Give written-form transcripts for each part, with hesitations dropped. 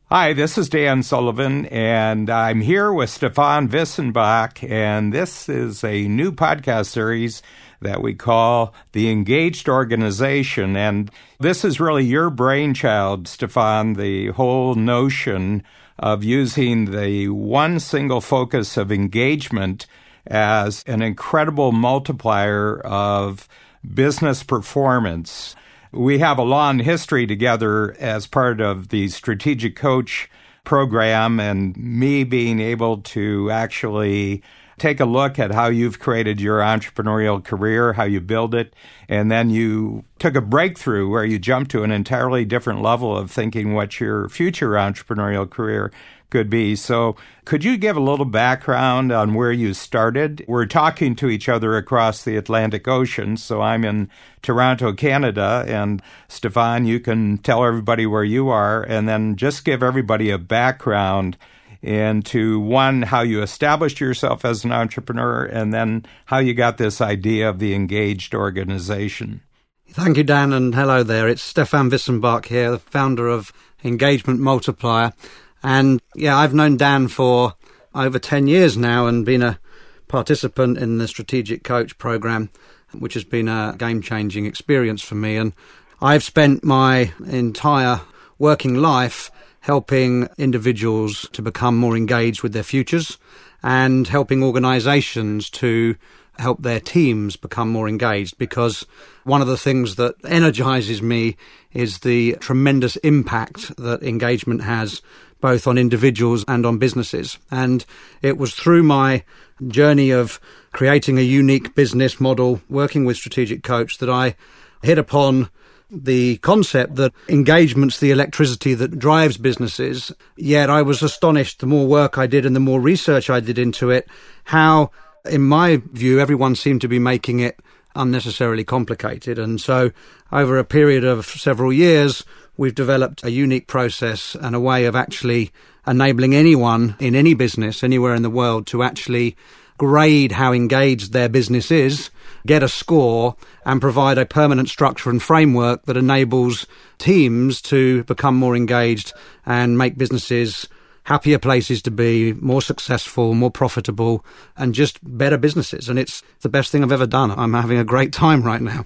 Hi, this is Dan Sullivan, and I'm here with Stefan Wissenbach, and this is a new podcast series that we call The Engaged Organization. And this is really your brainchild, Stefan, the whole notion of using the one single focus of engagement as an incredible multiplier of business performance. We have a long history together as part of the Strategic Coach program, and me being able to actually take a look at how you've created your entrepreneurial career, how you build it, and then you took a breakthrough where you jumped to an entirely different level of thinking what your future entrepreneurial career could be. So could you give a little background on where you started? We're talking to each other across the Atlantic Ocean, so I'm in Toronto, Canada, and Stefan, you can tell everybody where you are, and then just give everybody a background into, one, how you established yourself as an entrepreneur, and then how you got this idea of the engaged organization. Thank you, Dan, and hello there. It's Stefan Wissenbach here, the founder of Engagement Multiplier. And yeah, I've known Dan for over 10 years now and been a participant in the Strategic Coach program, which has been a game-changing experience for me. And I've spent my entire working life helping individuals to become more engaged with their futures and helping organizations to help their teams become more engaged, because one of the things that energizes me is the tremendous impact that engagement has both on individuals and on businesses. And it was through my journey of creating a unique business model, working with Strategic Coach, that I hit upon the concept that engagement's the electricity that drives businesses. Yet I was astonished, the more work I did and the more research I did into it, how, in my view, everyone seemed to be making it unnecessarily complicated. And so over a period of several years, we've developed a unique process and a way of actually enabling anyone in any business anywhere in the world to actually grade how engaged their business is, get a score, and provide a permanent structure and framework that enables teams to become more engaged and make businesses happier places to be, more successful, more profitable, and just better businesses. And it's the best thing I've ever done. I'm having a great time right now.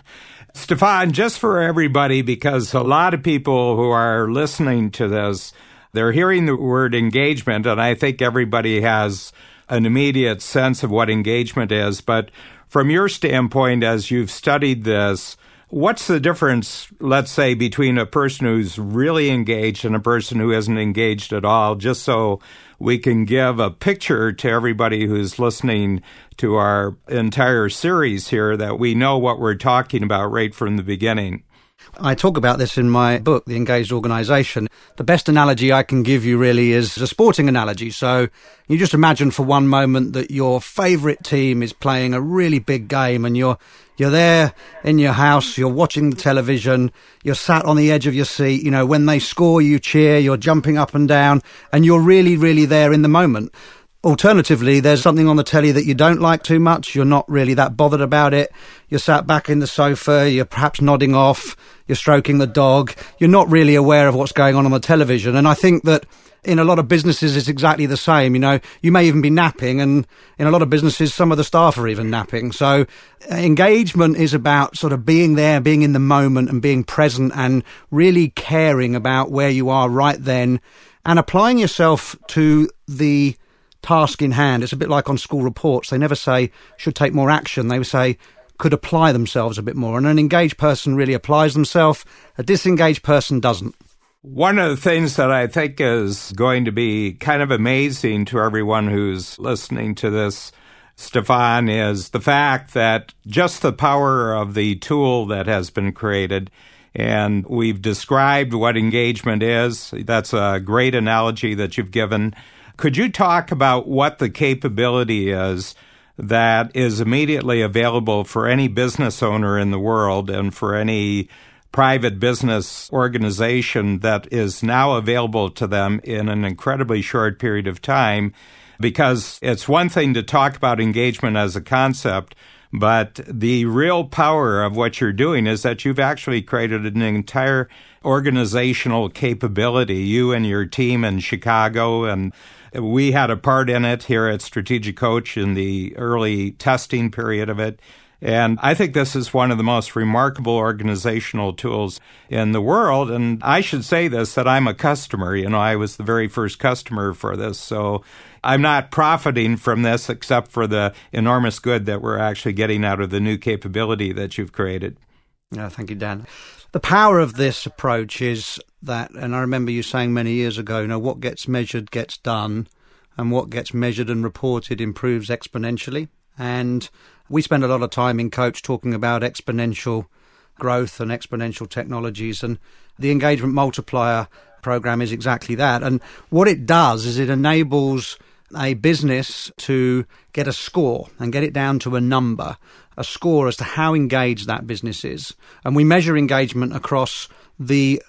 Stefan, just for everybody, because a lot of people who are listening to this, they're hearing the word engagement, and I think everybody has an immediate sense of what engagement is. But from your standpoint, as you've studied this, what's the difference, let's say, between a person who's really engaged and a person who isn't engaged at all, just so we can give a picture to everybody who's listening to our entire series here, that we know what we're talking about right from the beginning? I talk about this in my book, The Engaged Organization. The best analogy I can give you really is a sporting analogy. So you just imagine for one moment that your favorite team is playing a really big game, and you're there in your house, you're watching the television, you're sat on the edge of your seat. You know, when they score, you cheer, you're jumping up and down, and you're really, really there in the moment. Alternatively, there's something on the telly that you don't like too much. You're not really that bothered about it. You're sat back in the sofa, you're perhaps nodding off, you're stroking the dog. You're not really aware of what's going on the television. And I think that in a lot of businesses, it's exactly the same. You know, you may even be napping, and in a lot of businesses, some of the staff are even napping. So engagement is about sort of being there, being in the moment and being present and really caring about where you are right then and applying yourself to the task in hand. It's a bit like on school reports. They never say should take more action. They say could apply themselves a bit more. And an engaged person really applies themselves. A disengaged person doesn't. One of the things that I think is going to be kind of amazing to everyone who's listening to this, Stefan, is the fact that just the power of the tool that has been created. And we've described what engagement is. That's a great analogy that you've given. Could you talk about what the capability is that is immediately available for any business owner in the world and for any private business organization that is now available to them in an incredibly short period of time? Because it's one thing to talk about engagement as a concept, but the real power of what you're doing is that you've actually created an entire organizational capability, you and your team in Chicago, and we had a part in it here at Strategic Coach in the early testing period of it. And I think this is one of the most remarkable organizational tools in the world. And I should say this, that I'm a customer. I was the very first customer for this. So I'm not profiting from this except for the enormous good that we're actually getting out of the new capability that you've created. Yeah, thank you, Dan. The power of this approach is that, and I remember you saying many years ago, what gets measured gets done, and what gets measured and reported improves exponentially. And we spend a lot of time in Coach talking about exponential growth and exponential technologies, and the Engagement Multiplier program is exactly that. And what it does is it enables a business to get a score and get it down to a number, a score as to how engaged that business is. And we measure engagement across the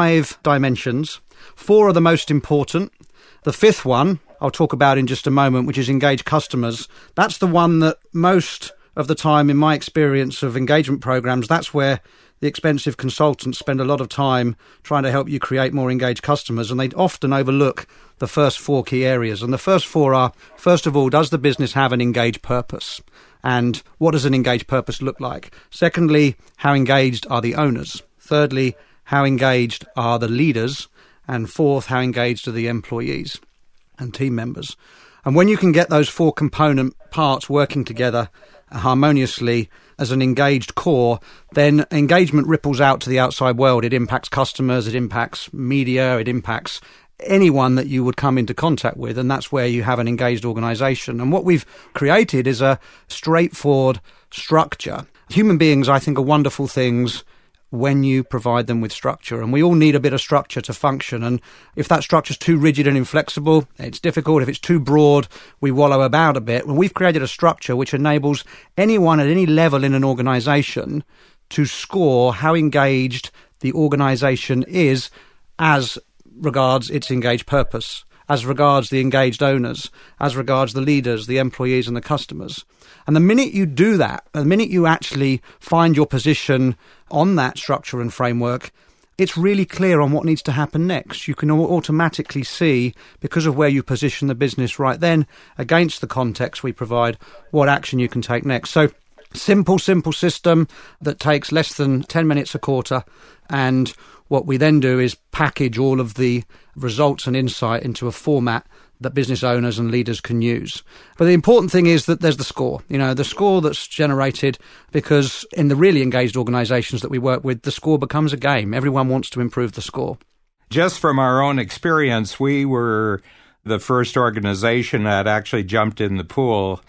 5 dimensions. 4 are the most important. The 5th one I'll talk about in just a moment, which is engage customers. That's the one that most of the time, in my experience of engagement programs, that's where the expensive consultants spend a lot of time trying to help you create more engaged customers, and they often overlook the first 4 key areas. And the first 4 are, first of all, does the business have an engaged purpose? And what does an engaged purpose look like? Secondly, how engaged are the owners? Thirdly, how engaged are the leaders? And 4th, how engaged are the employees and team members? And when you can get those 4 component parts working together harmoniously as an engaged core, then engagement ripples out to the outside world. It impacts customers, it impacts media, it impacts anyone that you would come into contact with, and that's where you have an engaged organization. And what we've created is a straightforward structure. Human beings, I think, are wonderful things when you provide them with structure, and we all need a bit of structure to function. And if that structure is too rigid and inflexible, it's difficult. If it's too broad, we wallow about a bit. Well, we've created a structure which enables anyone at any level in an organization to score how engaged the organization is as regards its engaged purpose, as regards the engaged owners, as regards the leaders, the employees and the customers. And the minute you do that, the minute you actually find your position on that structure and framework, it's really clear on what needs to happen next. You can automatically see, because of where you position the business right then, against the context we provide, what action you can take next. So simple system that takes less than 10 minutes a quarter. And what we then do is package all of the results and insight into a format that business owners and leaders can use. But the important thing is that there's the score, the score that's generated, because in the really engaged organizations that we work with, the score becomes a game. Everyone wants to improve the score. Just from our own experience, we were the first organization that actually jumped in the pool.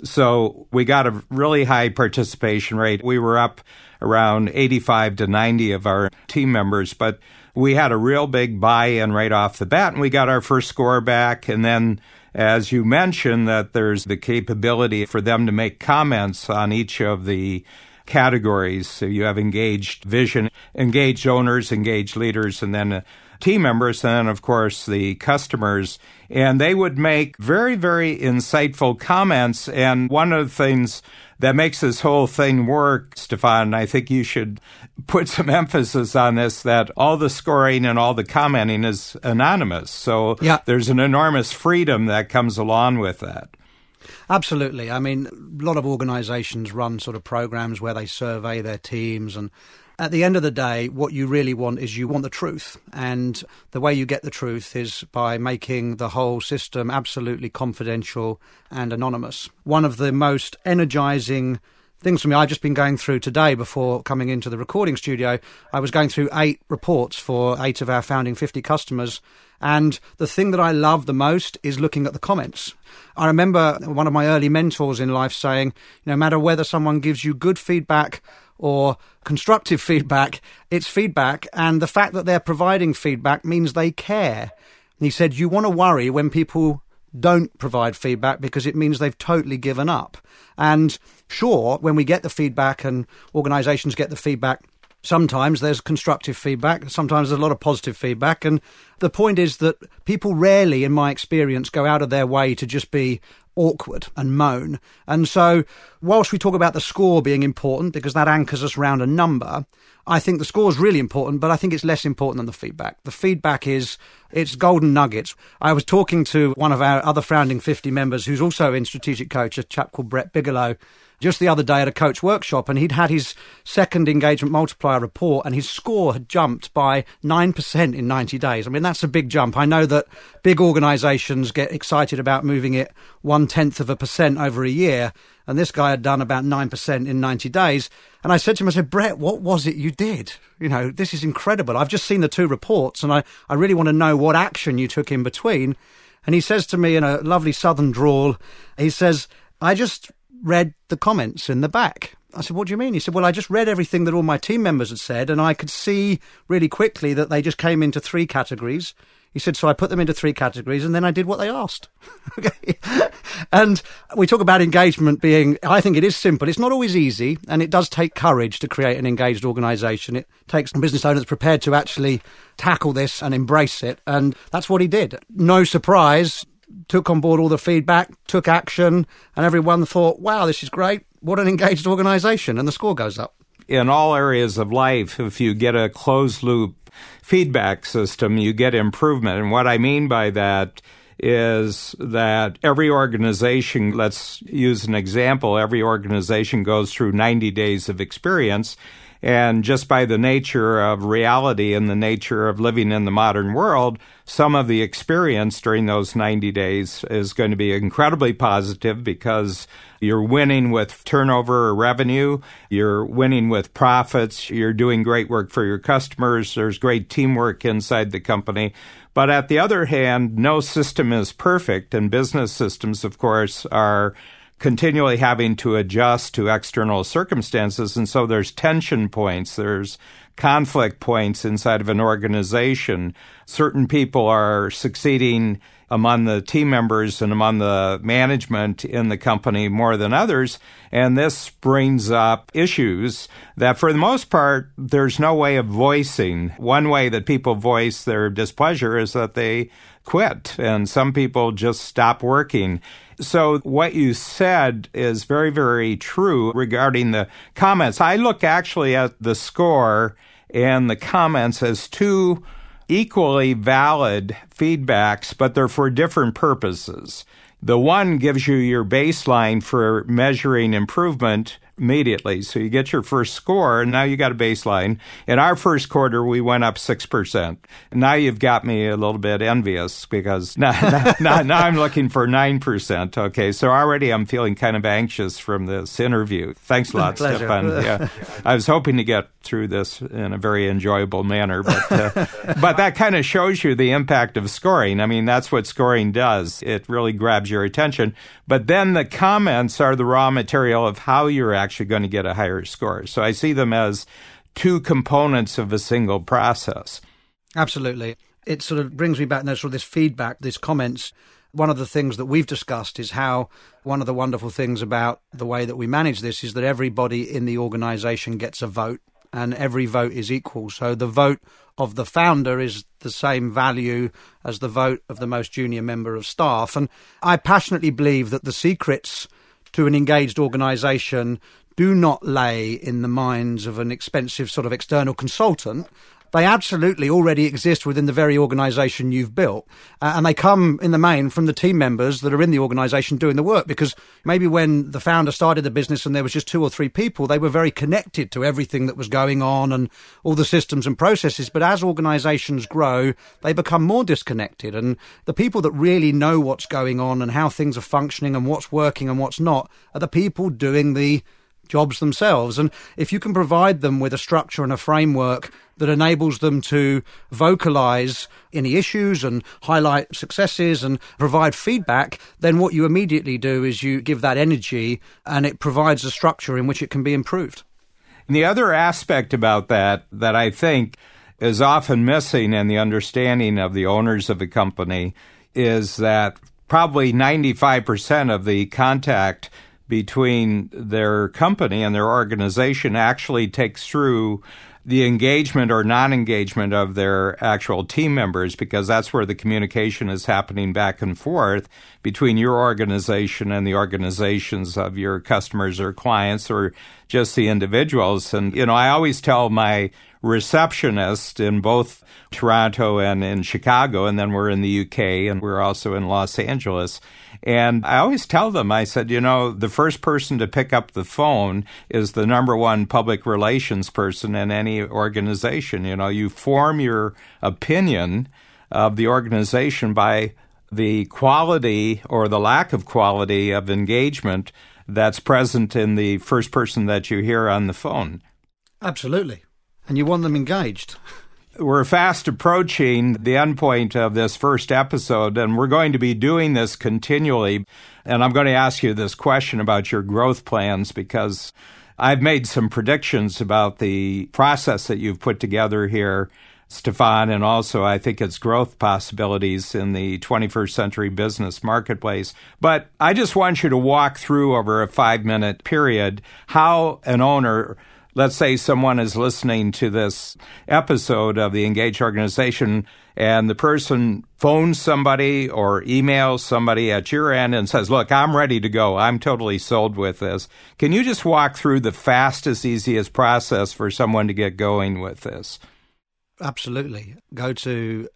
So we got a really high participation rate. We were up around 85 to 90 of our team members, but we had a real big buy-in right off the bat, and we got our first score back. And then, as you mentioned, that there's the capability for them to make comments on each of the categories. So you have engaged vision, engaged owners, engaged leaders, and then team members, and then, of course, the customers. And they would make very, very insightful comments. And one of the things that makes this whole thing work, Stefan, I think you should put some emphasis on this, that all the scoring and all the commenting is anonymous. So There's an enormous freedom that comes along with that. Absolutely. I mean, a lot of organizations run sort of programs where they survey their teams, and at the end of the day, what you really want is you want the truth. And the way you get the truth is by making the whole system absolutely confidential and anonymous. One of the most energizing things for me, I've just been going through today before coming into the recording studio, I was going through 8 reports for 8 of our founding 50 customers. And the thing that I love the most is looking at the comments. I remember one of my early mentors in life saying, no matter whether someone gives you good feedback or constructive feedback, it's feedback. And the fact that they're providing feedback means they care. And he said, you want to worry when people don't provide feedback, because it means they've totally given up. And sure, when we get the feedback and organizations get the feedback, sometimes there's constructive feedback, sometimes there's a lot of positive feedback. And the point is that people rarely, in my experience, go out of their way to just be awkward and moan. And so whilst we talk about the score being important because that anchors us around a number, I think the score is really important, but I think it's less important than the feedback. The feedback it's golden nuggets. I was talking to one of our other founding 50 members who's also in Strategic Coach, a chap called Brett Bigelow, just the other day at a coach workshop, and he'd had his second engagement multiplier report and his score had jumped by 9% in 90 days. I mean, that's a big jump. I know that big organisations get excited about moving it 0.1% over a year, and this guy had done about 9% in 90 days. And I said to him, Brett, what was it you did? You know, this is incredible. I've just seen the 2 reports and I really want to know what action you took in between. And he says to me in a lovely southern drawl, he says, I just read the comments in the back. I said, what do you mean? He said, well, I just read everything that all my team members had said, and I could see really quickly that they just came into 3 categories. He said, so I put them into 3 categories, and then I did what they asked. Okay. And we talk about engagement being, I think it is simple. It's not always easy, and it does take courage to create an engaged organisation. It takes a business owner that's prepared to actually tackle this and embrace it, and that's what he did. No surprise. Took on board all the feedback, took action, and everyone thought, wow, this is great. What an engaged organisation. And the score goes up. In all areas of life, if you get a closed-loop feedback system, you get improvement. And what I mean by that is that every organization, let's use an example, every organization goes through 90 days of experience. And just by the nature of reality and the nature of living in the modern world, some of the experience during those 90 days is going to be incredibly positive because you're winning with turnover or revenue, you're winning with profits, you're doing great work for your customers, there's great teamwork inside the company. But at the other hand, no system is perfect, and business systems, of course, are continually having to adjust to external circumstances. And so there's tension points, there's conflict points inside of an organization. Certain people are succeeding among the team members and among the management in the company more than others. And this brings up issues that for the most part, there's no way of voicing. One way that people voice their displeasure is that they quit, and some people just stop working. So what you said is very, very true regarding the comments. I look actually at the score and the comments as 2 equally valid feedbacks, but they're for different purposes. The one gives you your baseline for measuring improvement immediately. So you get your first score, and now you got a baseline. In our first quarter, we went up 6%. Now you've got me a little bit envious because now I'm looking for 9%. Okay, so already I'm feeling kind of anxious from this interview. Thanks a lot, Stefan. Yeah, I was hoping to get through this in a very enjoyable manner, but that kind of shows you the impact of scoring. I mean, that's what scoring does. It really grabs your attention. But then the comments are the raw material of how you're actually going to get a higher score. So I see them as 2 components of a single process. Absolutely. It sort of brings me back now, sort of this feedback, these comments. One of the things that we've discussed is how one of the wonderful things about the way that we manage this is that everybody in the organisation gets a vote, and every vote is equal. So the vote of the founder is the same value as the vote of the most junior member of staff. And I passionately believe that the secrets to an engaged organisation do not lay in the minds of an expensive sort of external consultant. They absolutely already exist within the very organisation you've built. And they come in the main from the team members that are in the organisation doing the work, because maybe when the founder started the business and there was just 2 or 3 people, they were very connected to everything that was going on and all the systems and processes. But as organisations grow, they become more disconnected. And the people that really know what's going on and how things are functioning and what's working and what's not are the people doing the jobs themselves. And if you can provide them with a structure and a framework that enables them to vocalize any issues and highlight successes and provide feedback, then what you immediately do is you give that energy and it provides a structure in which it can be improved. And the other aspect about that I think is often missing in the understanding of the owners of a company is that probably 95% of the contact between their company and their organization actually takes through the engagement or non-engagement of their actual team members, because that's where the communication is happening back and forth between your organization and the organizations of your customers or clients or just the individuals. And, I always tell my receptionist in both Toronto and in Chicago, and then we're in the UK and we're also in Los Angeles. And I always tell them, I said, the first person to pick up the phone is the number one public relations person in any organization. You form your opinion of the organization by the quality or the lack of quality of engagement that's present in the first person that you hear on the phone. Absolutely. And you want them engaged. We're fast approaching the endpoint of this first episode, and we're going to be doing this continually. And I'm going to ask you this question about your growth plans, because I've made some predictions about the process that you've put together here, Stefan, and also I think its growth possibilities in the 21st century business marketplace. But I just want you to walk through over a 5-minute period how an owner, let's say someone is listening to this episode of the Engaged Organization and the person phones somebody or emails somebody at your end and says, look, I'm ready to go. I'm totally sold with this. Can you just walk through the fastest, easiest process for someone to get going with this? Absolutely. Go to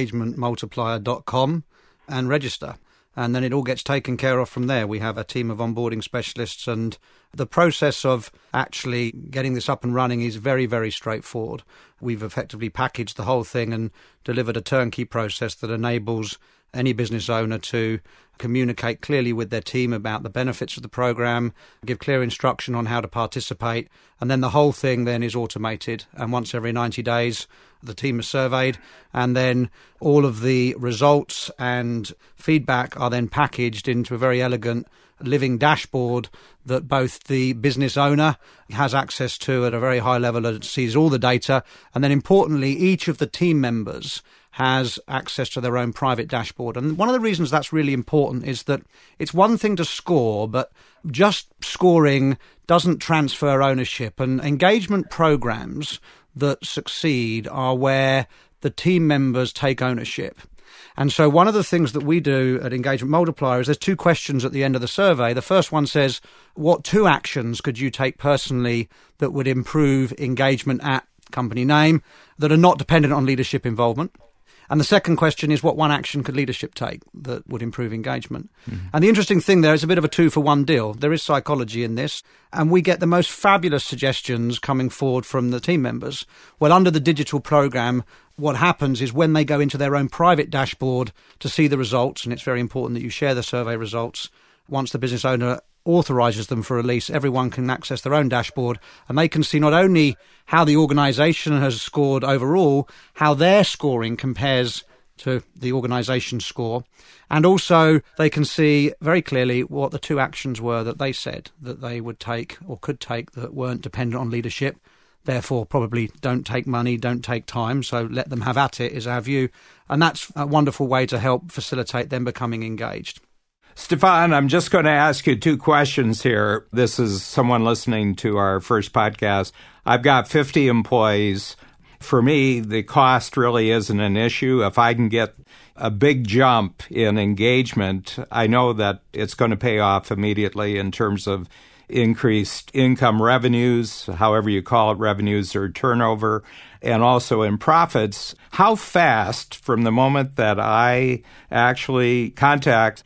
engagementmultiplier.com and register. And then it all gets taken care of from there. We have a team of onboarding specialists, and the process of actually getting this up and running is very, very straightforward. We've effectively packaged the whole thing and delivered a turnkey process that enables any business owner to communicate clearly with their team about the benefits of the program, give clear instruction on how to participate, and then the whole thing then is automated. And once every 90 days, the team is surveyed, and then all of the results and feedback are then packaged into a very elegant living dashboard that both the business owner has access to at a very high level and sees all the data. And then importantly, each of the team members has access to their own private dashboard. And one of the reasons that's really important is that it's one thing to score, but just scoring doesn't transfer ownership. And engagement programs that succeed are where the team members take ownership. And so one of the things that we do at Engagement Multiplier is there's 2 questions at the end of the survey. The first one says, what 2 actions could you take personally that would improve engagement at company name that are not dependent on leadership involvement? And the second question is, what 1 action could leadership take that would improve engagement? Mm-hmm. And the interesting thing there is a bit of a 2-for-1 deal. There is psychology in this, and we get the most fabulous suggestions coming forward from the team members. Well, under the digital program, what happens is when they go into their own private dashboard to see the results, and it's very important that you share the survey results, once the business owner authorises them for release, everyone can access their own dashboard, and they can see not only how the organisation has scored overall, how their scoring compares to the organisation's score, and also they can see very clearly what the 2 actions were that they said that they would take or could take that weren't dependent on leadership. Therefore, probably don't take money, don't take time, so let them have at it is our view. And that's a wonderful way to help facilitate them becoming engaged. Stefan, I'm just going to ask you 2 questions here. This is someone listening to our first podcast. I've got 50 employees. For me, the cost really isn't an issue. If I can get a big jump in engagement, I know that it's going to pay off immediately in terms of increased income revenues, however you call it, revenues or turnover, and also in profits. How fast from the moment that I actually contact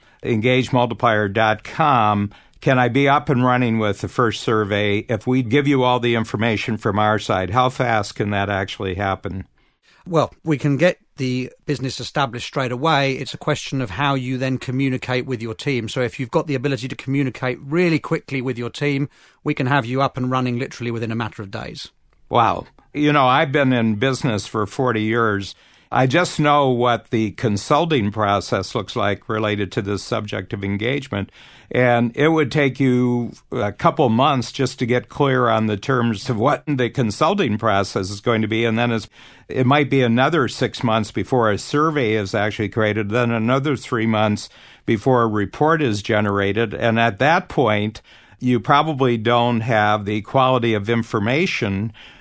EngageMultiplier.com can I be up and running with the first survey? If we give you all the information from our side, how fast can that actually happen? Well, we can get the business established straight away. It's a question of how you then communicate with your team. So if you've got the ability to communicate really quickly with your team, we can have you up and running literally within a matter of days. Wow. I've been in business for 40 years. I just know what the consulting process looks like related to this subject of engagement. And it would take you a couple months just to get clear on the terms of what the consulting process is going to be. And then it might be another 6 months before a survey is actually created, then another 3 months before a report is generated. And at that point, you probably don't have the quality of information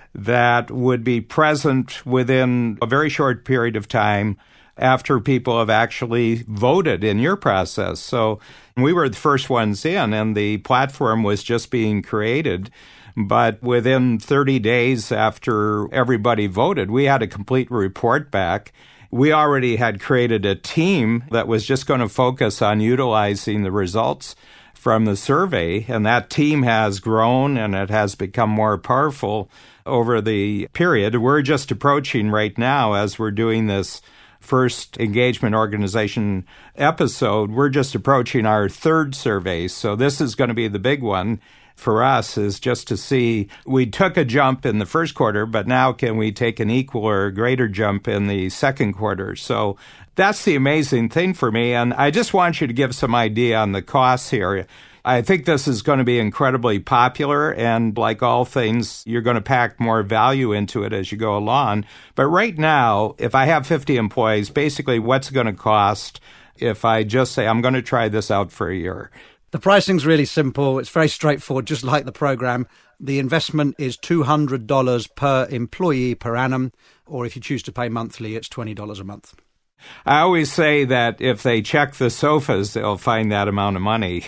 that would be present within a very short period of time after people have actually voted in your process. So we were the first ones in, and the platform was just being created. But within 30 days after everybody voted, we had a complete report back. We already had created a team that was just going to focus on utilizing the results from the survey, and that team has grown and it has become more powerful over the period. We're just approaching right now, as we're doing this first engagement organization episode, we're just approaching our third survey. So this is going to be the big one for us, is just to see, we took a jump in the first quarter, but now can we take an equal or greater jump in the second quarter? So that's the amazing thing for me. And I just want you to give some idea on the costs here. I think this is going to be incredibly popular, and like all things, you're going to pack more value into it as you go along. But right now, if I have 50 employees, basically what's it going to cost if I just say, I'm going to try this out for a year? The pricing's really simple. It's very straightforward, just like the program. The investment is $200 per employee per annum, or if you choose to pay monthly, it's $20 a month. I always say that if they check the sofas, they'll find that amount of money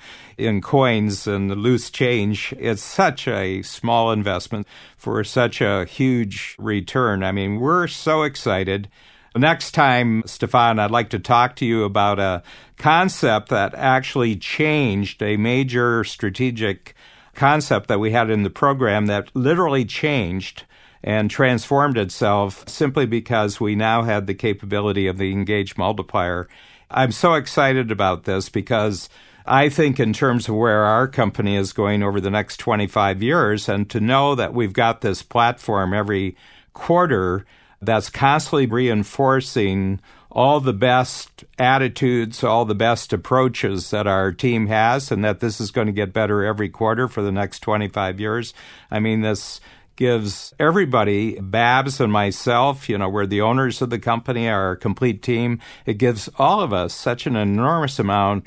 in coins and loose change. It's such a small investment for such a huge return. I mean, we're so excited. Next time, Stefan, I'd like to talk to you about a concept that actually changed, a major strategic concept that we had in the program that literally changed and transformed itself simply because we now had the capability of the Engage Multiplier. I'm so excited about this because I think in terms of where our company is going over the next 25 years, and to know that we've got this platform every quarter that's constantly reinforcing all the best attitudes, all the best approaches that our team has, and that this is going to get better every quarter for the next 25 years. I mean, this gives everybody, Babs and myself, we're the owners of the company, our complete team. It gives all of us such an enormous amount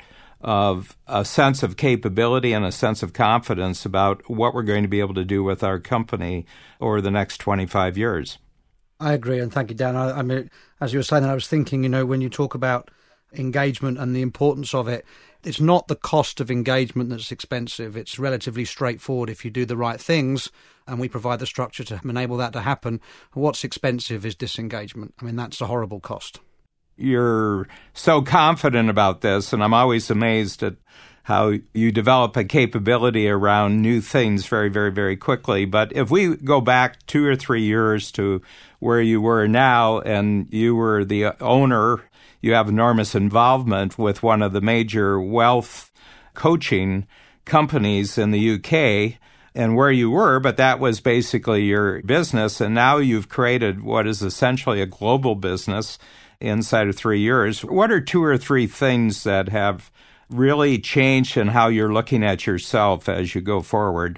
of a sense of capability and a sense of confidence about what we're going to be able to do with our company over the next 25 years. I agree, and thank you, Dan. I mean, as you were saying, I was thinking, when you talk about engagement and the importance of it, it's not the cost of engagement that's expensive. It's relatively straightforward if you do the right things, and we provide the structure to enable that to happen. What's expensive is disengagement. I mean, that's a horrible cost. You're so confident about this, and I'm always amazed at how you develop a capability around new things very, very, very quickly. But if we go back 2 or 3 years to where you were now, and you were the owner, you have enormous involvement with one of the major wealth coaching companies in the UK, and where you were, but that was basically your business. And now you've created what is essentially a global business inside of 3 years. What are 2 or 3 things that have really changed in how you're looking at yourself as you go forward?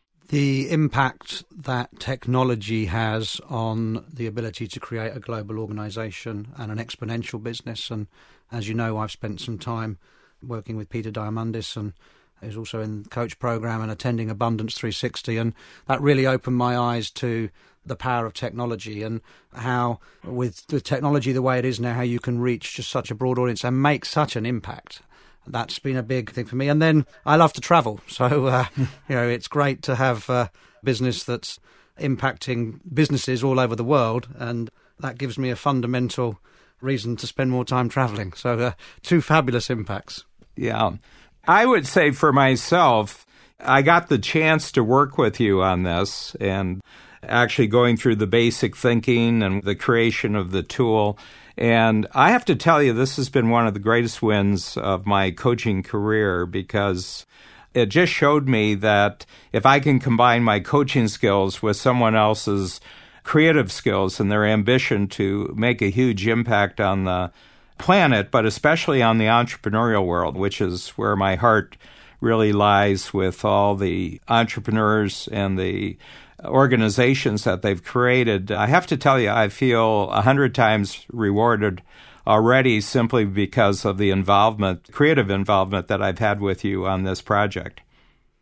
The impact that technology has on the ability to create a global organization and an exponential business. And as you know, I've spent some time working with Peter Diamandis, and is also in the coach program and attending Abundance 360. And that really opened my eyes to the power of technology, and how with the technology the way it is now, how you can reach just such a broad audience and make such an impact. That's been a big thing for me. And then I love to travel. So, it's great to have a business that's impacting businesses all over the world. And that gives me a fundamental reason to spend more time traveling. So 2 fabulous impacts. Yeah. I would say for myself, I got the chance to work with you on this and actually going through the basic thinking and the creation of the tool. And I have to tell you, this has been one of the greatest wins of my coaching career, because it just showed me that if I can combine my coaching skills with someone else's creative skills and their ambition to make a huge impact on the planet, but especially on the entrepreneurial world, which is where my heart really lies with all the entrepreneurs and the organizations that they've created. I have to tell you, I feel 100 times rewarded already simply because of the creative involvement that I've had with you on this project.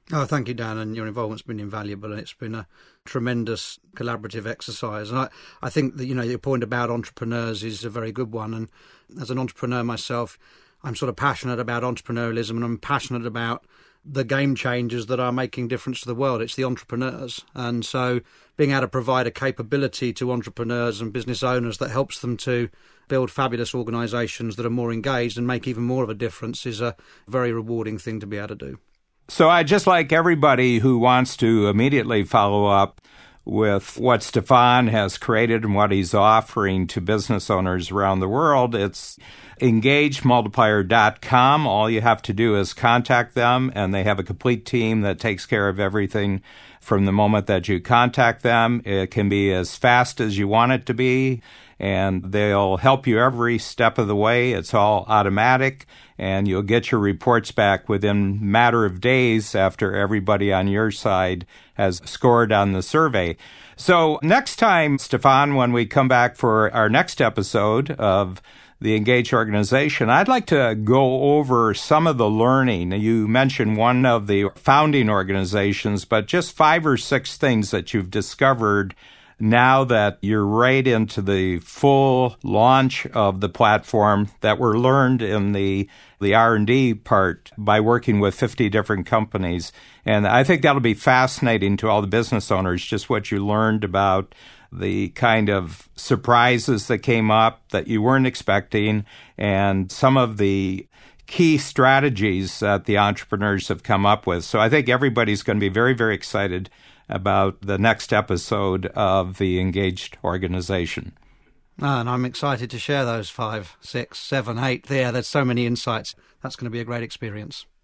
Oh, thank you, Dan, and your involvement's been invaluable, and it's been a tremendous collaborative exercise. And I think that, your point about entrepreneurs is a very good one. And as an entrepreneur myself, I'm sort of passionate about entrepreneurialism, and I'm passionate about the game changers that are making difference to the world. It's the entrepreneurs. And so being able to provide a capability to entrepreneurs and business owners that helps them to build fabulous organisations that are more engaged and make even more of a difference is a very rewarding thing to be able to do. So I'd just like everybody who wants to immediately follow up with what Stefan has created and what he's offering to business owners around the world. It's engagemultiplier.com. All you have to do is contact them, and they have a complete team that takes care of everything from the moment that you contact them. It can be as fast as you want it to be, and they'll help you every step of the way. It's all automatic, and you'll get your reports back within a matter of days after everybody on your side has scored on the survey. So next time, Stefan, when we come back for our next episode of the Engaged Organization, I'd like to go over some of the learning. You mentioned one of the founding organizations, but just 5 or 6 things that you've discovered now that you're right into the full launch of the platform that were learned in the R&D part by working with 50 different companies. And I think that'll be fascinating to all the business owners, just what you learned about the kind of surprises that came up that you weren't expecting, and some of the key strategies that the entrepreneurs have come up with. So I think everybody's going to be very, very excited about the next episode of the Engaged Organization. And I'm excited to share those 5, 6, 7, 8 there. There's so many insights. That's going to be a great experience.